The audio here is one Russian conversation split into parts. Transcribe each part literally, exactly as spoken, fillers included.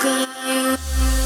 Отпускаю.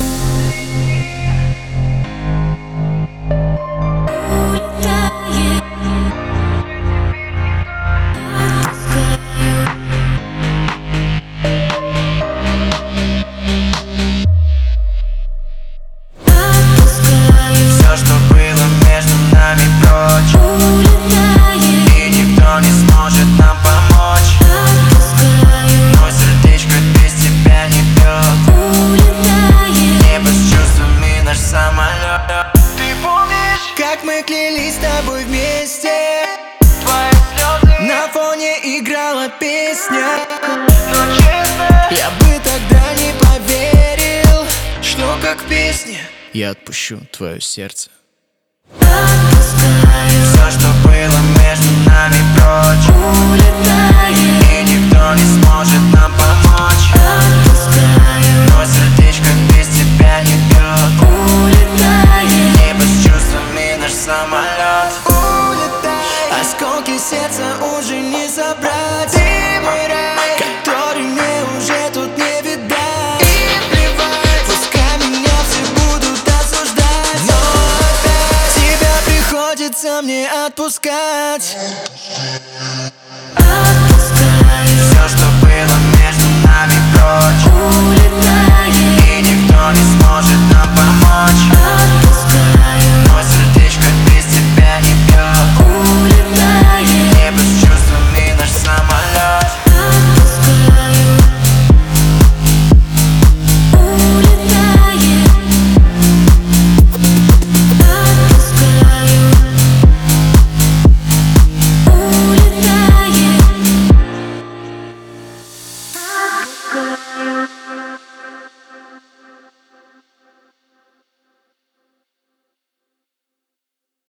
Все, что было между нами, прочь. И никто не сможет нам помочь. Мой сердечко без тебя не бьет. Небо с чувствами наш самолет. Ты помнишь, как мы клялись с тобой вместе? твои слезы На фоне играла песня. но честно, Я бы тогда не поверил, что как песня я отпущу твое сердце. все, что было между нами, прочь. И никто не сможет нам помочь. Мой сердечко без тебя не бьет. Небо с чувствами наш самолет. Улетай, осколки сердца уже не собрать. Ты мой рай, который мне уже тут не видать. И плевать, пускай меня все будут осуждать, но опять тебя приходится мне отпускать. Все, что было между нами, прочь.